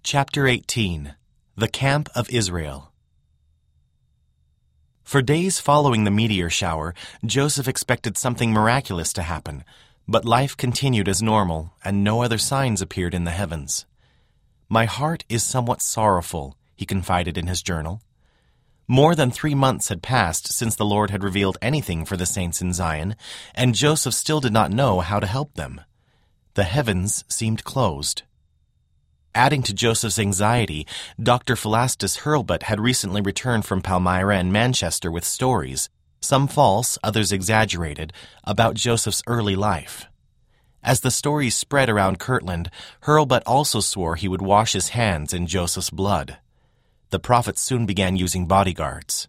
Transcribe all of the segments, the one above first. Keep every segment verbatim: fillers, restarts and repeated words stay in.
Chapter eighteen. The Camp of Israel. For days following the meteor shower, Joseph expected something miraculous to happen, but life continued as normal, and no other signs appeared in the heavens. "My heart is somewhat sorrowful," he confided in his journal. More than three months had passed since the Lord had revealed anything for the saints in Zion, and Joseph still did not know how to help them. The heavens seemed closed. Adding to Joseph's anxiety, Doctor Philastus Hurlbut had recently returned from Palmyra and Manchester with stories, some false, others exaggerated, about Joseph's early life. As the stories spread around Kirtland, Hurlbut also swore he would wash his hands in Joseph's blood. The prophet soon began using bodyguards.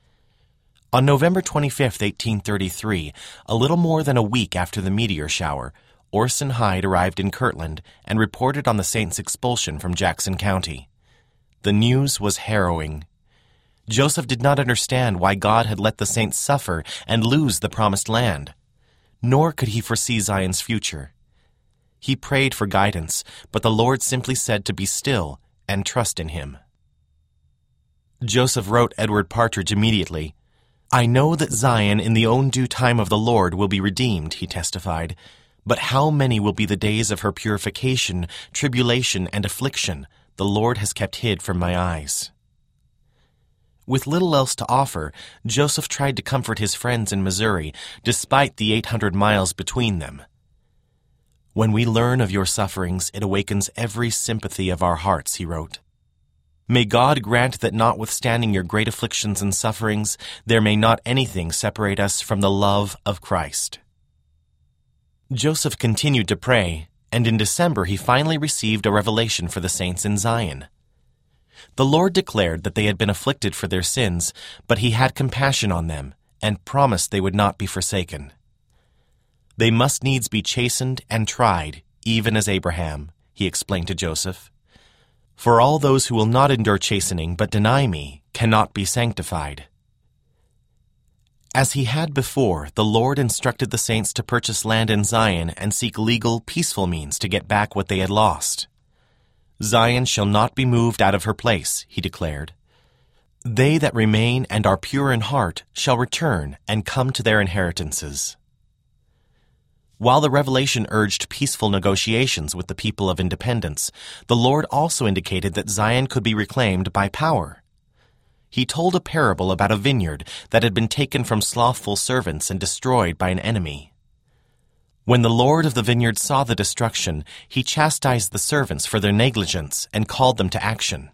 On November twenty-fifth, eighteen thirty-three, a little more than a week after the meteor shower, Orson Hyde arrived in Kirtland and reported on the saints' expulsion from Jackson County. The news was harrowing. Joseph did not understand why God had let the saints suffer and lose the promised land, nor could he foresee Zion's future. He prayed for guidance, but the Lord simply said to be still and trust in him. Joseph wrote Edward Partridge immediately. "I know that Zion in the own due time of the Lord will be redeemed," he testified. "But how many will be the days of her purification, tribulation, and affliction the Lord has kept hid from my eyes." With little else to offer, Joseph tried to comfort his friends in Missouri, despite the eight hundred miles between them. "When we learn of your sufferings, it awakens every sympathy of our hearts," he wrote. "May God grant that notwithstanding your great afflictions and sufferings, there may not anything separate us from the love of Christ." Joseph continued to pray, and in December he finally received a revelation for the saints in Zion. The Lord declared that they had been afflicted for their sins, but he had compassion on them, and promised they would not be forsaken. "They must needs be chastened and tried, even as Abraham," he explained to Joseph. "For all those who will not endure chastening but deny me cannot be sanctified." As he had before, the Lord instructed the saints to purchase land in Zion and seek legal, peaceful means to get back what they had lost. "Zion shall not be moved out of her place," he declared. "They that remain and are pure in heart shall return and come to their inheritances." While the revelation urged peaceful negotiations with the people of independence, the Lord also indicated that Zion could be reclaimed by power. He told a parable about a vineyard that had been taken from slothful servants and destroyed by an enemy. When the Lord of the vineyard saw the destruction, he chastised the servants for their negligence and called them to action.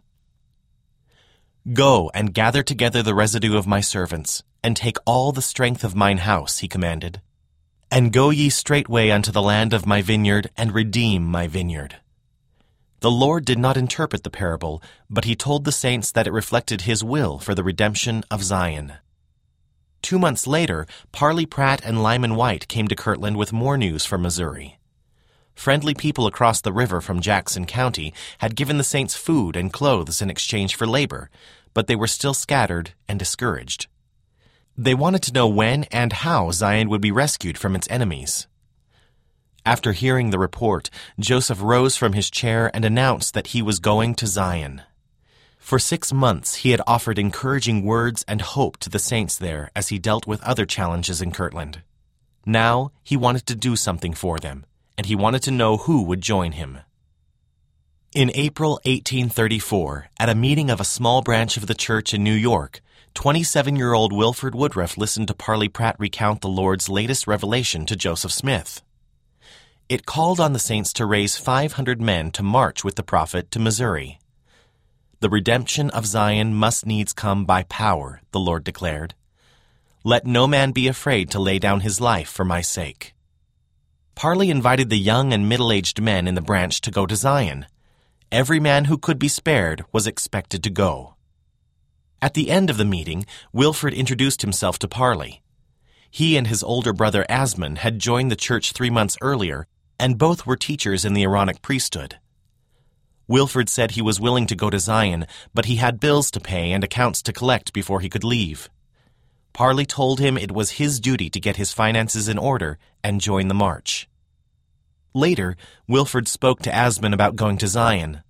"Go and gather together the residue of my servants, and take all the strength of mine house," he commanded. "And go ye straightway unto the land of my vineyard, and redeem my vineyard." The Lord did not interpret the parable, but he told the saints that it reflected his will for the redemption of Zion. Two months later, Parley Pratt and Lyman White came to Kirtland with more news from Missouri. Friendly people across the river from Jackson County had given the saints food and clothes in exchange for labor, but they were still scattered and discouraged. They wanted to know when and how Zion would be rescued from its enemies. After hearing the report, Joseph rose from his chair and announced that he was going to Zion. For six months he had offered encouraging words and hope to the saints there as he dealt with other challenges in Kirtland. Now he wanted to do something for them, and he wanted to know who would join him. In April eighteen thirty-four, at a meeting of a small branch of the church in New York, twenty-seven-year-old Wilford Woodruff listened to Parley Pratt recount the Lord's latest revelation to Joseph Smith. It called on the saints to raise five hundred men to march with the prophet to Missouri. "The redemption of Zion must needs come by power," the Lord declared. "Let no man be afraid to lay down his life for my sake." Parley invited the young and middle-aged men in the branch to go to Zion. Every man who could be spared was expected to go. At the end of the meeting, Wilford introduced himself to Parley. He and his older brother Asmon had joined the church three months earlier, and both were teachers in the Aaronic priesthood. Wilford said he was willing to go to Zion, but he had bills to pay and accounts to collect before he could leave. Parley told him it was his duty to get his finances in order and join the march. Later, Wilford spoke to Asmon about going to Zion.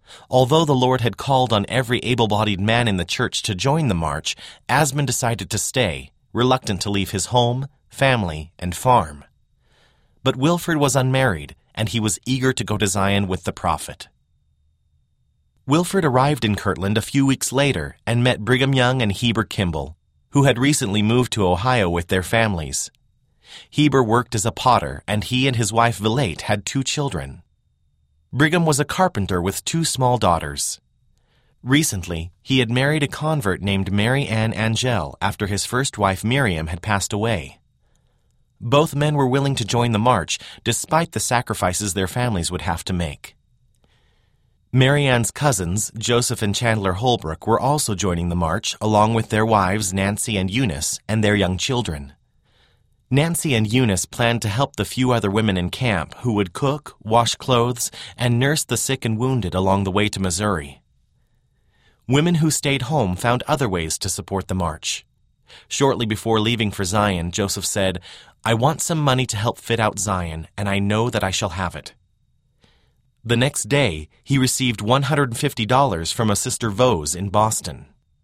Although the Lord had called on every able-bodied man in the church to join the march, Asmund decided to stay, reluctant to leave his home, family, and farm. But Wilfrid was unmarried, and he was eager to go to Zion with the prophet. Wilfrid arrived in Kirtland a few weeks later and met Brigham Young and Heber Kimball, who had recently moved to Ohio with their families. Heber worked as a potter, and he and his wife Vilate had two children. Brigham was a carpenter with two small daughters. Recently, he had married a convert named Mary Ann Angell after his first wife Miriam had passed away. Both men were willing to join the march, despite the sacrifices their families would have to make. Mary Ann's cousins, Joseph and Chandler Holbrook, were also joining the march, along with their wives Nancy and Eunice and their young children. Nancy and Eunice planned to help the few other women in camp who would cook, wash clothes, and nurse the sick and wounded along the way to Missouri. Women who stayed home found other ways to support the march. Shortly before leaving for Zion, Joseph said, "I want some money to help fit out Zion, and I know that I shall have it." The next day, he received one hundred fifty dollars from a Sister Vose in Boston.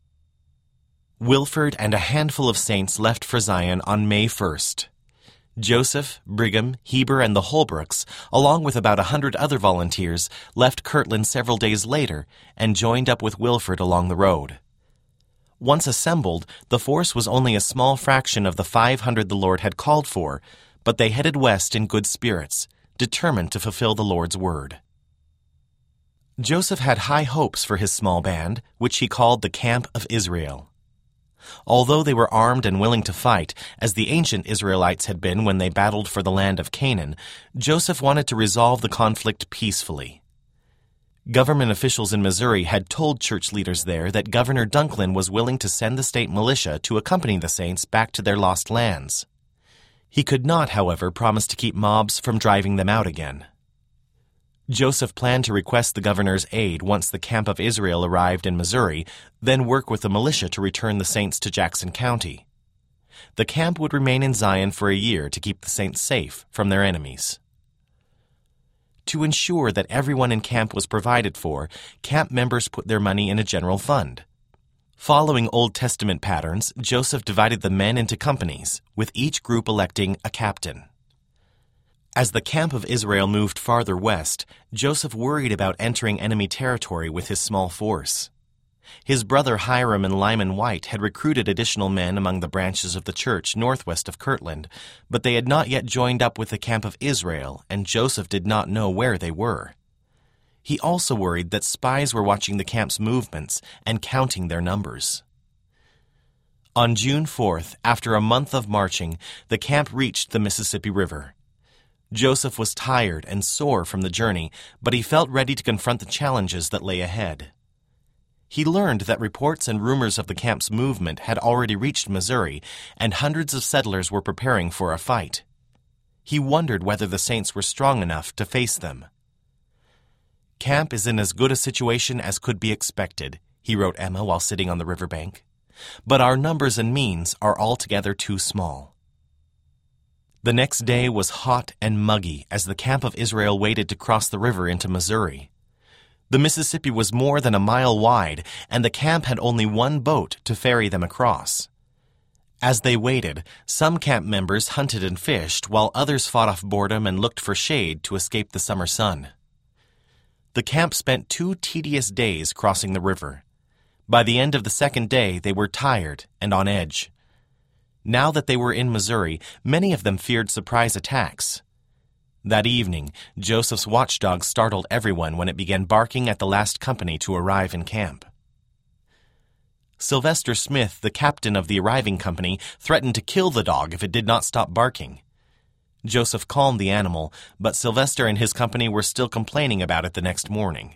Wilfrid and a handful of saints left for Zion on May first. Joseph, Brigham, Heber, and the Holbrooks, along with about a hundred other volunteers, left Kirtland several days later and joined up with Wilfrid along the road. Once assembled, the force was only a small fraction of the five hundred the Lord had called for, but they headed west in good spirits, determined to fulfill the Lord's word. Joseph had high hopes for his small band, which he called the Camp of Israel. Although they were armed and willing to fight, as the ancient Israelites had been when they battled for the land of Canaan, Joseph wanted to resolve the conflict peacefully. Government officials in Missouri had told church leaders there that Governor Dunklin was willing to send the state militia to accompany the saints back to their lost lands. He could not, however, promise to keep mobs from driving them out again. Joseph planned to request the governor's aid once the Camp of Israel arrived in Missouri, then work with the militia to return the saints to Jackson County. The camp would remain in Zion for a year to keep the saints safe from their enemies. To ensure that everyone in camp was provided for, camp members put their money in a general fund. Following Old Testament patterns, Joseph divided the men into companies, with each group electing a captain. As the Camp of Israel moved farther west, Joseph worried about entering enemy territory with his small force. His brother Hiram and Lyman White had recruited additional men among the branches of the church northwest of Kirtland, but they had not yet joined up with the Camp of Israel, and Joseph did not know where they were. He also worried that spies were watching the camp's movements and counting their numbers. On June fourth, after a month of marching, the camp reached the Mississippi River. Joseph was tired and sore from the journey, but he felt ready to confront the challenges that lay ahead. He learned that reports and rumors of the camp's movement had already reached Missouri, and hundreds of settlers were preparing for a fight. He wondered whether the saints were strong enough to face them. "Camp is in as good a situation as could be expected," he wrote Emma while sitting on the riverbank, "but our numbers and means are altogether too small." The next day was hot and muggy as the Camp of Israel waited to cross the river into Missouri. The Mississippi was more than a mile wide, and the camp had only one boat to ferry them across. As they waited, some camp members hunted and fished, while others fought off boredom and looked for shade to escape the summer sun. The camp spent two tedious days crossing the river. By the end of the second day, they were tired and on edge. Now that they were in Missouri, many of them feared surprise attacks. That evening, Joseph's watchdog startled everyone when it began barking at the last company to arrive in camp. Sylvester Smith, the captain of the arriving company, threatened to kill the dog if it did not stop barking. Joseph calmed the animal, but Sylvester and his company were still complaining about it the next morning.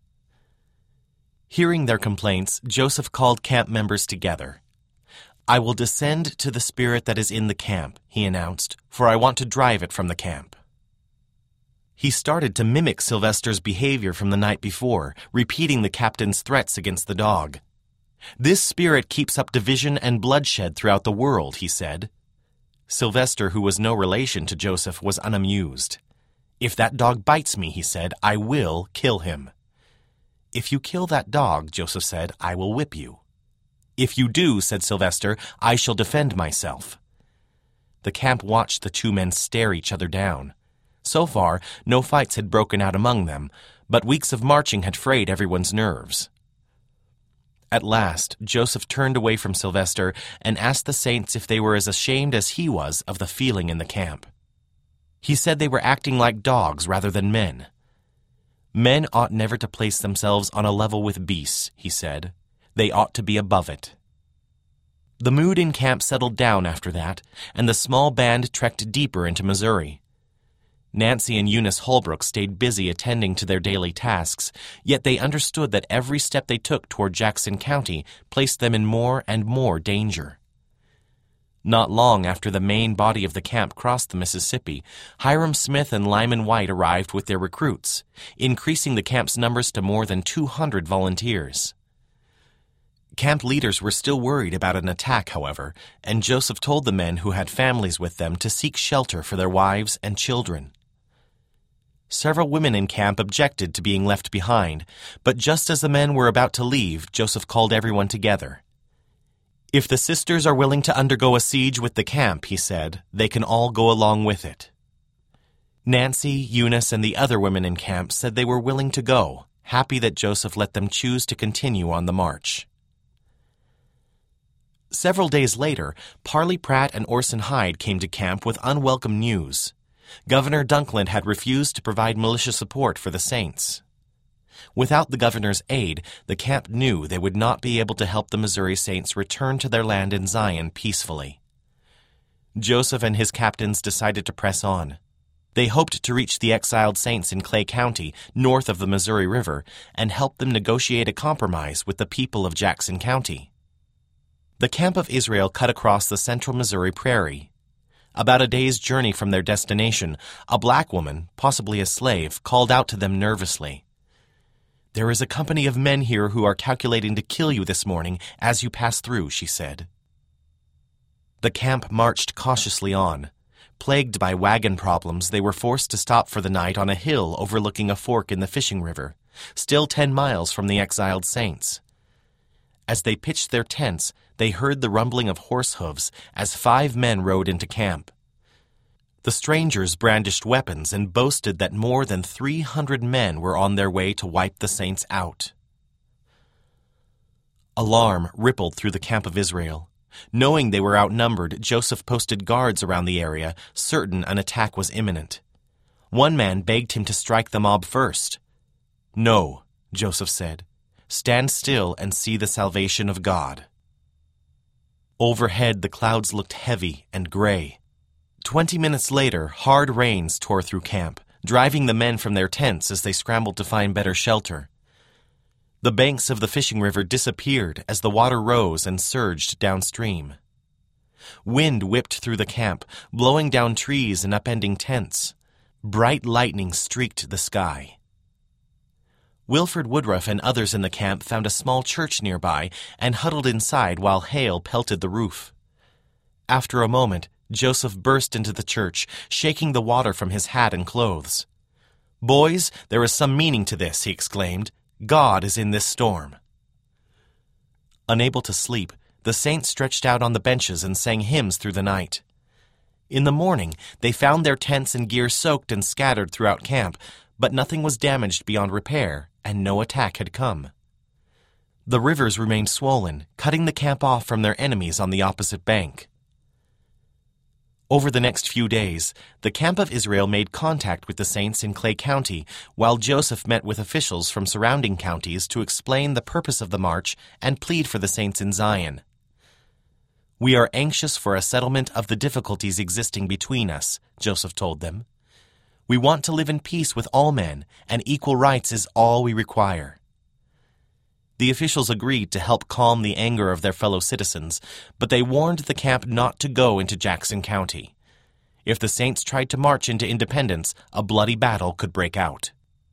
Hearing their complaints, Joseph called camp members together. "I will descend to the spirit that is in the camp," he announced, "for I want to drive it from the camp." He started to mimic Sylvester's behavior from the night before, repeating the captain's threats against the dog. "This spirit keeps up division and bloodshed throughout the world," he said. Sylvester, who was no relation to Joseph, was unamused. "If that dog bites me," he said, "I will kill him." "If you kill that dog," Joseph said, "I will whip you." "If you do," said Sylvester, "I shall defend myself." The camp watched the two men stare each other down. So far, no fights had broken out among them, but weeks of marching had frayed everyone's nerves. At last, Joseph turned away from Sylvester and asked the saints if they were as ashamed as he was of the feeling in the camp. He said they were acting like dogs rather than men. Men ought never to place themselves on a level with beasts, he said. They ought to be above it. The mood in camp settled down after that, and the small band trekked deeper into Missouri. Nancy and Eunice Holbrook stayed busy attending to their daily tasks, yet they understood that every step they took toward Jackson County placed them in more and more danger. Not long after the main body of the camp crossed the Mississippi, Hiram Smith and Lyman White arrived with their recruits, increasing the camp's numbers to more than two hundred volunteers. Camp leaders were still worried about an attack, however, and Joseph told the men who had families with them to seek shelter for their wives and children. Several women in camp objected to being left behind, but just as the men were about to leave, Joseph called everyone together. "If the sisters are willing to undergo a siege with the camp," he said, "they can all go along with it." Nancy, Eunice, and the other women in camp said they were willing to go, happy that Joseph let them choose to continue on the march. Several days later, Parley Pratt and Orson Hyde came to camp with unwelcome news. Governor Dunkland had refused to provide militia support for the Saints. Without the governor's aid, the camp knew they would not be able to help the Missouri Saints return to their land in Zion peacefully. Joseph and his captains decided to press on. They hoped to reach the exiled Saints in Clay County, north of the Missouri River, and help them negotiate a compromise with the people of Jackson County. The camp of Israel cut across the central Missouri prairie. About a day's journey from their destination, a black woman, possibly a slave, called out to them nervously. "There is a company of men here who are calculating to kill you this morning as you pass through," she said. The camp marched cautiously on. Plagued by wagon problems, they were forced to stop for the night on a hill overlooking a fork in the fishing river, still ten miles from the exiled Saints. As they pitched their tents, they heard the rumbling of horse hooves as five men rode into camp. The strangers brandished weapons and boasted that more than three hundred men were on their way to wipe the Saints out. Alarm rippled through the camp of Israel. Knowing they were outnumbered, Joseph posted guards around the area, certain an attack was imminent. One man begged him to strike the mob first. "No," Joseph said. "Stand still and see the salvation of God." Overhead, the clouds looked heavy and gray. Twenty minutes later, hard rains tore through camp, driving the men from their tents as they scrambled to find better shelter. The banks of the fishing river disappeared as the water rose and surged downstream. Wind whipped through the camp, blowing down trees and upending tents. Bright lightning streaked the sky. Wilford Woodruff and others in the camp found a small church nearby and huddled inside while hail pelted the roof. After a moment, Joseph burst into the church, shaking the water from his hat and clothes. "Boys, there is some meaning to this," he exclaimed. "God is in this storm." Unable to sleep, the Saints stretched out on the benches and sang hymns through the night. In the morning, they found their tents and gear soaked and scattered throughout camp, but nothing was damaged beyond repair, and no attack had come. The rivers remained swollen, cutting the camp off from their enemies on the opposite bank. Over the next few days, the camp of Israel made contact with the Saints in Clay County, while Joseph met with officials from surrounding counties to explain the purpose of the march and plead for the Saints in Zion. "We are anxious for a settlement of the difficulties existing between us," Joseph told them. "We want to live in peace with all men, and equal rights is all we require." The officials agreed to help calm the anger of their fellow citizens, but they warned the camp not to go into Jackson County. If the Saints tried to march into Independence, a bloody battle could break out.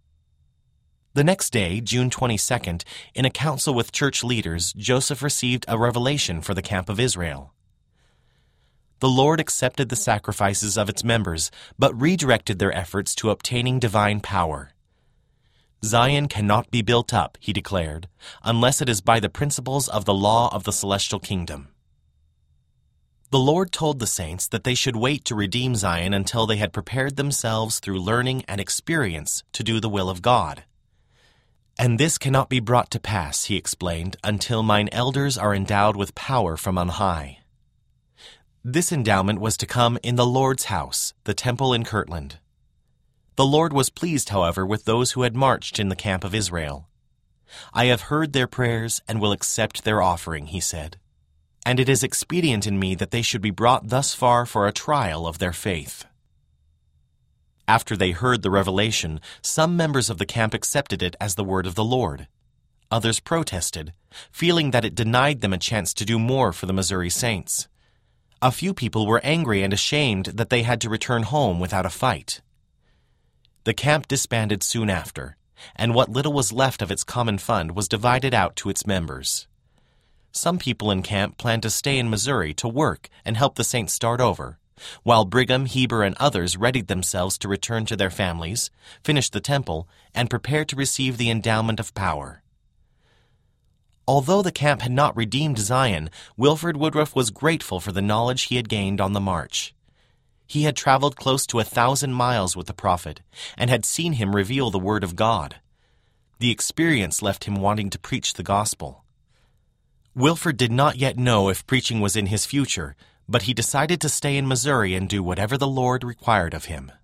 The next day, June twenty-second, in a council with church leaders, Joseph received a revelation for the camp of Israel. The Lord accepted the sacrifices of its members, but redirected their efforts to obtaining divine power. Zion cannot be built up, he declared, unless it is by the principles of the law of the celestial kingdom. The Lord told the saints that they should wait to redeem Zion until they had prepared themselves through learning and experience to do the will of God. And this cannot be brought to pass, he explained, until mine elders are endowed with power from on high. This endowment was to come in the Lord's house, the temple in Kirtland. The Lord was pleased, however, with those who had marched in the camp of Israel. I have heard their prayers and will accept their offering, he said. And it is expedient in me that they should be brought thus far for a trial of their faith. After they heard the revelation, some members of the camp accepted it as the word of the Lord. Others protested, feeling that it denied them a chance to do more for the Missouri Saints. A few people were angry and ashamed that they had to return home without a fight. The camp disbanded soon after, and what little was left of its common fund was divided out to its members. Some people in camp planned to stay in Missouri to work and help the Saints start over, while Brigham, Heber, and others readied themselves to return to their families, finish the temple, and prepare to receive the endowment of power. Although the camp had not redeemed Zion, Wilford Woodruff was grateful for the knowledge he had gained on the march. He had traveled close to a thousand miles with the prophet and had seen him reveal the word of God. The experience left him wanting to preach the gospel. Wilford did not yet know if preaching was in his future, but he decided to stay in Missouri and do whatever the Lord required of him.